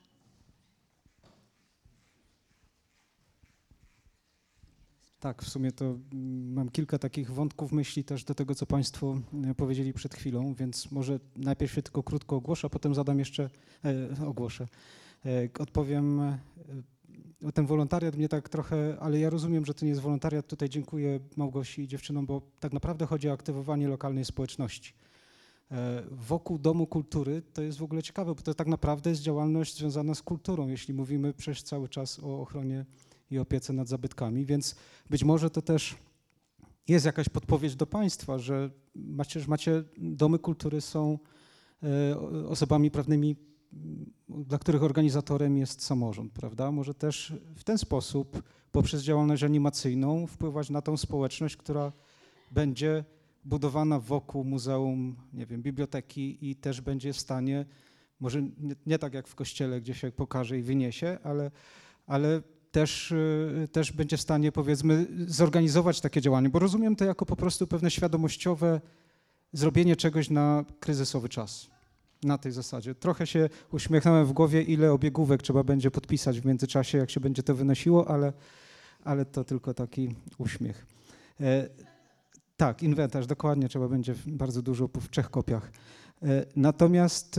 Tak, w sumie to mm, mam kilka takich wątków myśli też do tego, co państwo e, powiedzieli przed chwilą, więc może najpierw się tylko krótko ogłoszę, a potem zadam jeszcze, e, ogłoszę, e, odpowiem e, o ten wolontariat mnie tak trochę, ale ja rozumiem, że to nie jest wolontariat, tutaj dziękuję Małgosi i dziewczynom, bo tak naprawdę chodzi o aktywowanie lokalnej społeczności. E, wokół Domu Kultury to jest w ogóle ciekawe, bo to tak naprawdę jest działalność związana z kulturą, jeśli mówimy przecież cały czas o ochronie i opiece nad zabytkami, więc być może to też jest jakaś podpowiedź do państwa, że macie, że macie domy kultury są e, osobami prawnymi, dla których organizatorem jest samorząd, prawda? Może też w ten sposób poprzez działalność animacyjną wpływać na tą społeczność, która będzie budowana wokół muzeum, nie wiem, biblioteki i też będzie w stanie, może nie, nie tak jak w kościele, gdzie się pokaże i wyniesie, ale, ale Też, też będzie w stanie, powiedzmy, zorganizować takie działanie, bo rozumiem to jako po prostu pewne świadomościowe zrobienie czegoś na kryzysowy czas, na tej zasadzie. Trochę się uśmiechnąłem w głowie, ile obiegówek trzeba będzie podpisać w międzyczasie, jak się będzie to wynosiło, ale, ale to tylko taki uśmiech. E, tak, inwentarz, dokładnie, trzeba będzie bardzo dużo w trzech kopiach. E, natomiast...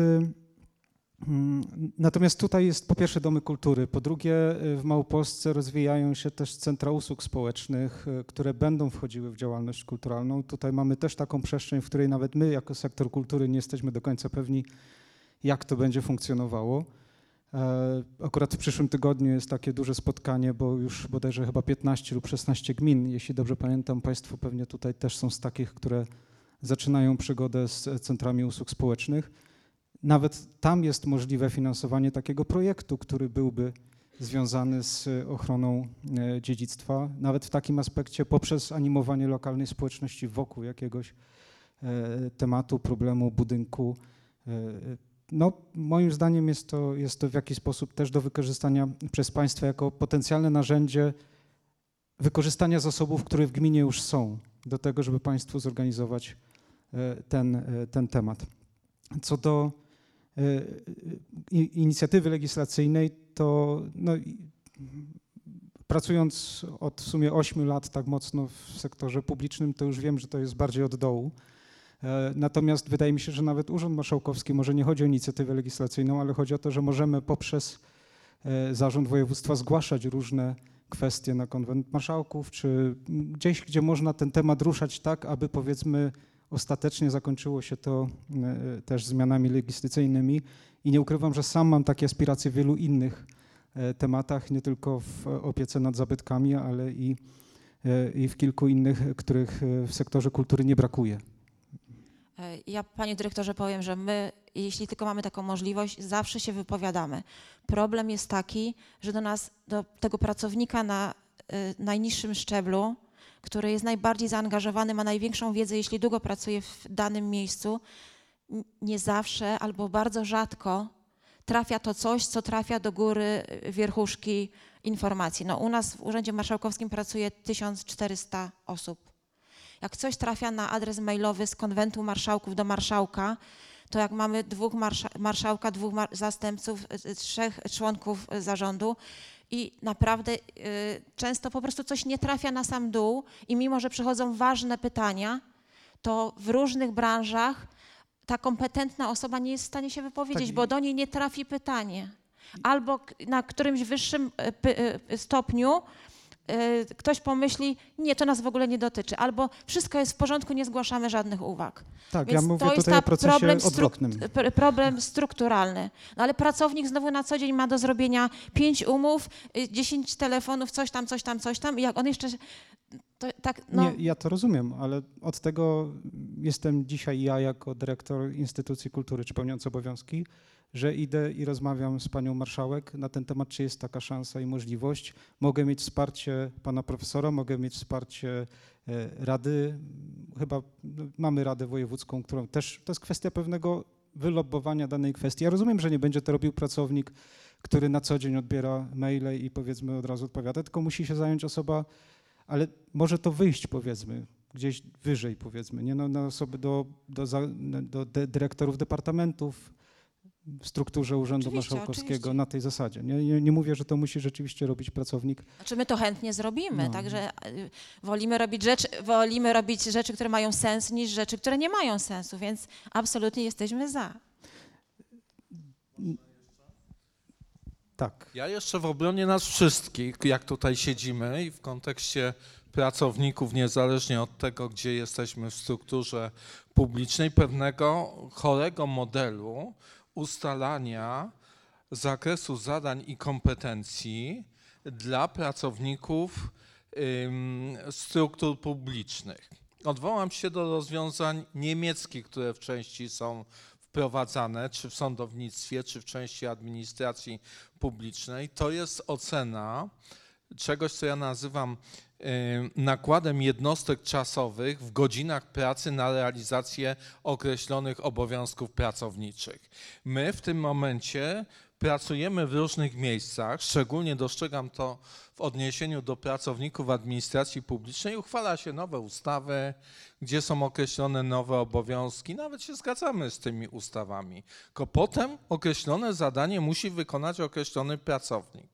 Natomiast tutaj jest po pierwsze domy kultury, po drugie w Małopolsce rozwijają się też centra usług społecznych, które będą wchodziły w działalność kulturalną. Tutaj mamy też taką przestrzeń, w której nawet my jako sektor kultury nie jesteśmy do końca pewni, jak to będzie funkcjonowało. Akurat w przyszłym tygodniu jest takie duże spotkanie, bo już bodajże chyba piętnaście lub szesnaście gmin, jeśli dobrze pamiętam, państwo pewnie tutaj też są z takich, które zaczynają przygodę z centrami usług społecznych. Nawet tam jest możliwe finansowanie takiego projektu, który byłby związany z ochroną dziedzictwa, nawet w takim aspekcie poprzez animowanie lokalnej społeczności wokół jakiegoś tematu, problemu, budynku. No, moim zdaniem jest to, jest to w jakiś sposób też do wykorzystania przez państwa jako potencjalne narzędzie wykorzystania zasobów, które w gminie już są, do tego, żeby państwu zorganizować ten, ten temat. Co do inicjatywy legislacyjnej, to no, pracując od w sumie ośmiu lat tak mocno w sektorze publicznym, to już wiem, że to jest bardziej od dołu. Natomiast wydaje mi się, że nawet Urząd Marszałkowski, może nie chodzi o inicjatywę legislacyjną, ale chodzi o to, że możemy poprzez Zarząd Województwa zgłaszać różne kwestie na konwent marszałków, czy gdzieś, gdzie można ten temat ruszać tak, aby powiedzmy ostatecznie zakończyło się to też zmianami legislacyjnymi i nie ukrywam, że sam mam takie aspiracje w wielu innych tematach, nie tylko w opiece nad zabytkami, ale i, i w kilku innych, których w sektorze kultury nie brakuje. Ja, panie dyrektorze, powiem, że my, jeśli tylko mamy taką możliwość, zawsze się wypowiadamy. Problem jest taki, że do nas, do tego pracownika na y, najniższym szczeblu, który jest najbardziej zaangażowany, ma największą wiedzę, jeśli długo pracuje w danym miejscu, nie zawsze albo bardzo rzadko trafia to coś, co trafia do góry wierchuszki informacji. No, u nas w Urzędzie Marszałkowskim pracuje tysiąc czterysta osób. Jak coś trafia na adres mailowy z konwentu marszałków do marszałka, to jak mamy dwóch marsza marszałka, dwóch mar zastępców, trzech członków zarządu i naprawdę y, często po prostu coś nie trafia na sam dół i mimo, że przychodzą ważne pytania, to w różnych branżach ta kompetentna osoba nie jest w stanie się wypowiedzieć, Tak. bo do niej nie trafi pytanie. Albo na którymś wyższym stopniu ktoś pomyśli, nie, to nas w ogóle nie dotyczy, albo wszystko jest w porządku, nie zgłaszamy żadnych uwag. Tak, Więc ja mówię to jest tutaj ta o procesie problem, stru odwrotnym. problem strukturalny. No ale pracownik znowu na co dzień ma do zrobienia pięć umów, dziesięć telefonów, coś tam, coś tam, coś tam i jak on jeszcze... To, tak, no. Nie, ja to rozumiem, ale od tego jestem dzisiaj ja jako dyrektor Instytucji Kultury, czy pełniący obowiązki, że idę i rozmawiam z panią marszałek na ten temat, czy jest taka szansa i możliwość. Mogę mieć wsparcie pana profesora, mogę mieć wsparcie rady, chyba mamy radę wojewódzką, którą też, to jest kwestia pewnego wylobbowania danej kwestii. Ja rozumiem, że nie będzie to robił pracownik, który na co dzień odbiera maile i powiedzmy od razu odpowiada, tylko musi się zająć osoba, ale może to wyjść powiedzmy gdzieś wyżej powiedzmy, nie? No, na osoby do, do, do dyrektorów departamentów, w strukturze Urzędu Oczywiście, Marszałkowskiego oczywiście. na tej zasadzie. Nie, nie, nie mówię, że to musi rzeczywiście robić pracownik. Znaczy my to chętnie zrobimy, No. także y, wolimy robić rzeczy, wolimy robić rzeczy, które mają sens, niż rzeczy, które nie mają sensu, więc absolutnie jesteśmy za. Tak. Ja jeszcze w obronie nas wszystkich, jak tutaj siedzimy i w kontekście pracowników, niezależnie od tego, gdzie jesteśmy w strukturze publicznej, pewnego chorego modelu ustalania zakresu zadań i kompetencji dla pracowników ym, struktur publicznych. Odwołam się do rozwiązań niemieckich, które w części są wprowadzane, czy w sądownictwie, czy w części administracji publicznej. To jest ocena czegoś, co ja nazywam nakładem jednostek czasowych w godzinach pracy na realizację określonych obowiązków pracowniczych. My w tym momencie pracujemy w różnych miejscach, szczególnie dostrzegam to w odniesieniu do pracowników administracji publicznej, uchwala się nowe ustawy, gdzie są określone nowe obowiązki, nawet się zgadzamy z tymi ustawami, tylko potem określone zadanie musi wykonać określony pracownik.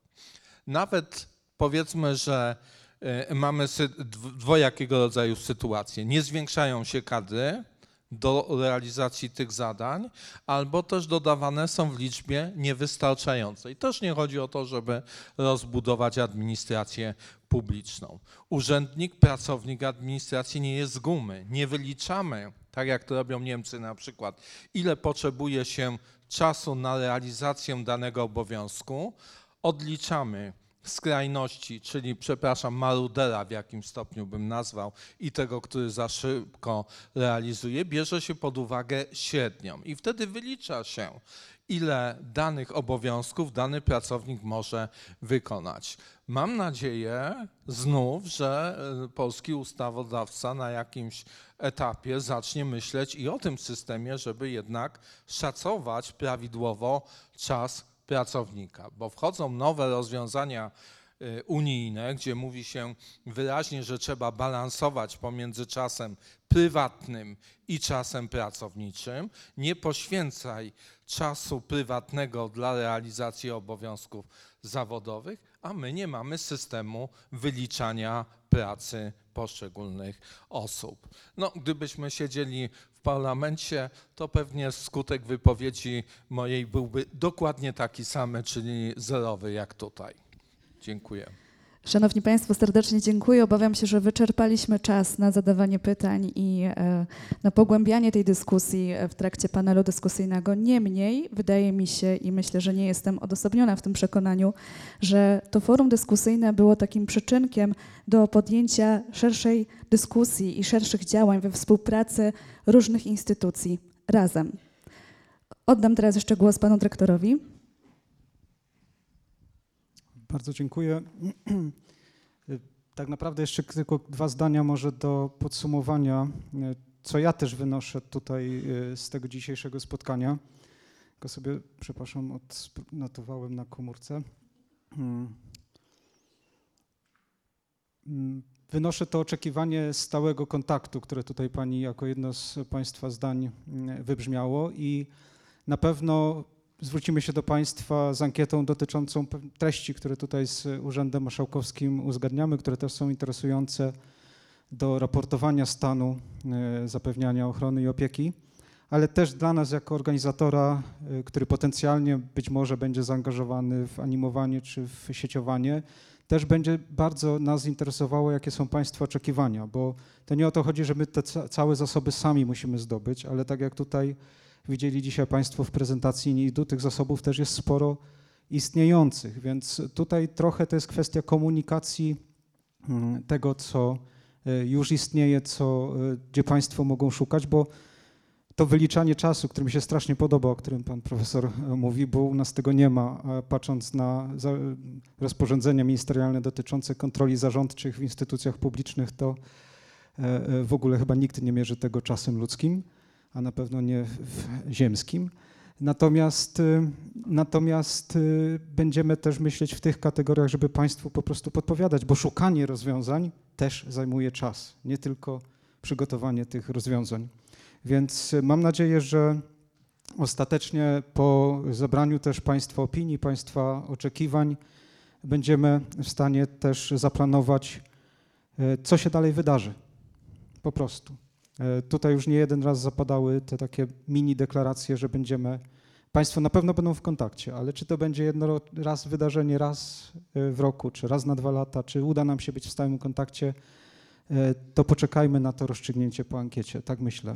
Nawet powiedzmy, że mamy dwojakiego rodzaju sytuacje. Nie zwiększają się kadry do realizacji tych zadań, albo też dodawane są w liczbie niewystarczającej. Też nie chodzi o to, żeby rozbudować administrację publiczną. Urzędnik, pracownik administracji nie jest z gumy. Nie wyliczamy, tak jak to robią Niemcy na przykład, ile potrzebuje się czasu na realizację danego obowiązku. Odliczamy skrajności, czyli, przepraszam, marudera w jakimś stopniu bym nazwał i tego, który za szybko realizuje, bierze się pod uwagę średnią i wtedy wylicza się, ile danych obowiązków dany pracownik może wykonać. Mam nadzieję znów, że polski ustawodawca na jakimś etapie zacznie myśleć i o tym systemie, żeby jednak szacować prawidłowo czas pracownika, bo wchodzą nowe rozwiązania unijne, gdzie mówi się wyraźnie, że trzeba balansować pomiędzy czasem prywatnym i czasem pracowniczym. Nie poświęcaj czasu prywatnego dla realizacji obowiązków zawodowych, a my nie mamy systemu wyliczania pracy poszczególnych osób. No, gdybyśmy siedzieli w parlamencie, to pewnie skutek wypowiedzi mojej byłby dokładnie taki sam, czyli zerowy jak tutaj. Dziękuję. Szanowni Państwo, serdecznie dziękuję. Obawiam się, że wyczerpaliśmy czas na zadawanie pytań i e, na pogłębianie tej dyskusji w trakcie panelu dyskusyjnego. Niemniej wydaje mi się i myślę, że nie jestem odosobniona w tym przekonaniu, że to forum dyskusyjne było takim przyczynkiem do podjęcia szerszej dyskusji i szerszych działań we współpracy różnych instytucji razem. Oddam teraz jeszcze głos panu dyrektorowi. Bardzo dziękuję. Tak naprawdę jeszcze tylko dwa zdania może do podsumowania, co ja też wynoszę tutaj z tego dzisiejszego spotkania. Tylko sobie, przepraszam, odnotowałem na komórce. Hmm. Wynoszę to oczekiwanie stałego kontaktu, które tutaj pani jako jedno z państwa zdań wybrzmiało i na pewno zwrócimy się do państwa z ankietą dotyczącą treści, które tutaj z Urzędem Marszałkowskim uzgadniamy, które też są interesujące do raportowania stanu zapewniania ochrony i opieki, ale też dla nas jako organizatora, który potencjalnie być może będzie zaangażowany w animowanie czy w sieciowanie, też będzie bardzo nas interesowało, jakie są państwa oczekiwania, bo to nie o to chodzi, że my te ca- całe zasoby sami musimy zdobyć, ale tak jak tutaj widzieli dzisiaj państwo w prezentacji N I D-u, tych zasobów też jest sporo istniejących, więc tutaj trochę to jest kwestia komunikacji tego, co już istnieje, co, gdzie państwo mogą szukać, bo to wyliczanie czasu, który mi się strasznie podoba, o którym pan profesor mówi, bo u nas tego nie ma, a patrząc na rozporządzenia ministerialne dotyczące kontroli zarządczych w instytucjach publicznych, to w ogóle chyba nikt nie mierzy tego czasem ludzkim, a na pewno nie ziemskim. Natomiast, natomiast będziemy też myśleć w tych kategoriach, żeby państwu po prostu podpowiadać, bo szukanie rozwiązań też zajmuje czas, nie tylko przygotowanie tych rozwiązań. Więc mam nadzieję, że ostatecznie po zebraniu też państwa opinii, państwa oczekiwań będziemy w stanie też zaplanować, co się dalej wydarzy. Po prostu. Tutaj już nie jeden raz zapadały te takie mini deklaracje, że będziemy, państwo na pewno będą w kontakcie, ale czy to będzie jedno raz wydarzenie, raz w roku, czy raz na dwa lata, czy uda nam się być w stałym kontakcie, to poczekajmy na to rozstrzygnięcie po ankiecie, tak myślę.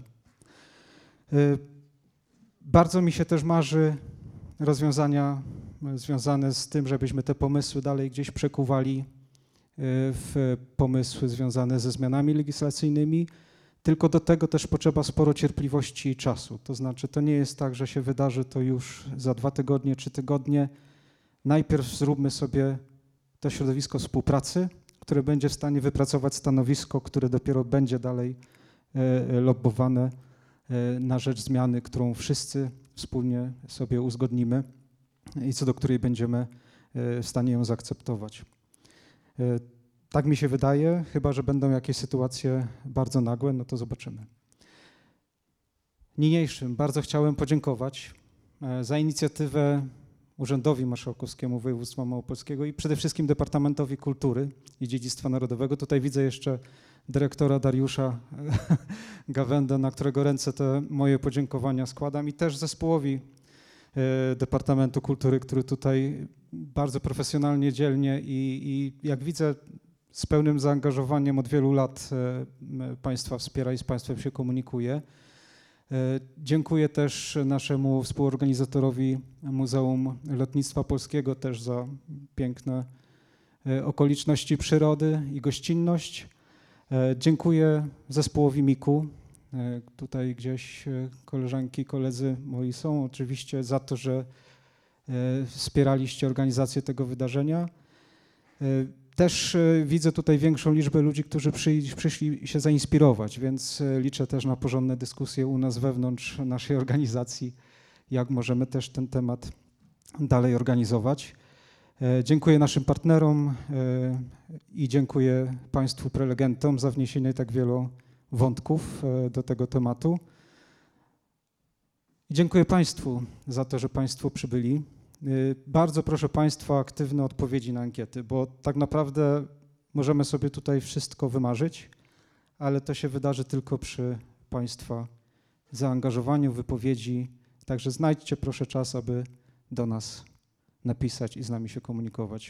Bardzo mi się też marzy rozwiązania związane z tym, żebyśmy te pomysły dalej gdzieś przekuwali w pomysły związane ze zmianami legislacyjnymi, tylko do tego też potrzeba sporo cierpliwości i czasu. To znaczy to nie jest tak, że się wydarzy to już za dwa tygodnie, trzy tygodnie. Najpierw zróbmy sobie to środowisko współpracy, które będzie w stanie wypracować stanowisko, które dopiero będzie dalej lobbowane na rzecz zmiany, którą wszyscy wspólnie sobie uzgodnimy i co do której będziemy w stanie ją zaakceptować. Tak mi się wydaje, chyba że będą jakieś sytuacje bardzo nagłe, no to zobaczymy. Niniejszym bardzo chciałem podziękować za inicjatywę Urzędowi Marszałkowskiemu Województwa Małopolskiego i przede wszystkim Departamentowi Kultury i Dziedzictwa Narodowego. Tutaj widzę jeszcze dyrektora Dariusza Gawędę, na którego ręce te moje podziękowania składam i też zespołowi Departamentu Kultury, który tutaj bardzo profesjonalnie, dzielnie i, i jak widzę z pełnym zaangażowaniem od wielu lat państwa wspiera i z państwem się komunikuje. Dziękuję też naszemu współorganizatorowi Muzeum Lotnictwa Polskiego też za piękne okoliczności przyrody i gościnność. Dziękuję zespołowi miku. Tutaj gdzieś koleżanki, koledzy moi są oczywiście za to, że wspieraliście organizację tego wydarzenia. Też widzę tutaj większą liczbę ludzi, którzy przyjść, przyszli się zainspirować, więc liczę też na porządne dyskusje u nas wewnątrz naszej organizacji, jak możemy też ten temat dalej organizować. Dziękuję naszym partnerom i dziękuję państwu prelegentom za wniesienie tak wielu wątków do tego tematu. I dziękuję państwu za to, że państwo przybyli. Bardzo proszę państwa o aktywne odpowiedzi na ankiety, bo tak naprawdę możemy sobie tutaj wszystko wymarzyć, ale to się wydarzy tylko przy państwa zaangażowaniu, wypowiedzi. Także znajdźcie proszę czas, aby do nas napisać i z nami się komunikować.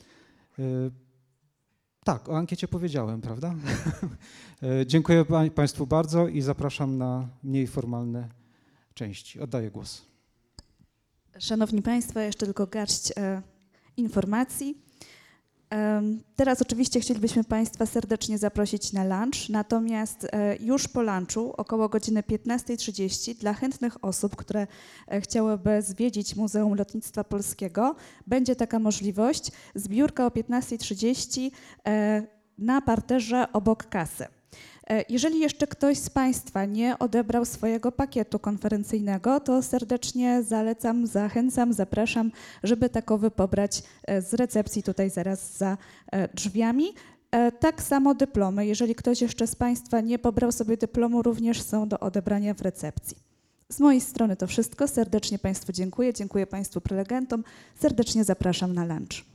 Tak, o ankiecie powiedziałem, prawda? Dziękuję państwu bardzo i zapraszam na mniej formalne części. Oddaję głos. Szanowni Państwo, jeszcze tylko garść e, informacji. E, teraz oczywiście chcielibyśmy Państwa serdecznie zaprosić na lunch, natomiast e, już po lunchu, około godziny piętnastej trzydzieści, dla chętnych osób, które e, chciałyby zwiedzić Muzeum Lotnictwa Polskiego, będzie taka możliwość zbiórka o piętnastej trzydzieści e, na parterze obok kasy. E, Jeżeli jeszcze ktoś z Państwa nie odebrał swojego pakietu konferencyjnego, to serdecznie zalecam, zachęcam, zapraszam, żeby takowy pobrać e, z recepcji tutaj zaraz za e, drzwiami. E, Tak samo dyplomy. Jeżeli ktoś jeszcze z Państwa nie pobrał sobie dyplomu, również są do odebrania w recepcji. Z mojej strony to wszystko. Serdecznie Państwu dziękuję. Dziękuję Państwu prelegentom. Serdecznie zapraszam na lunch.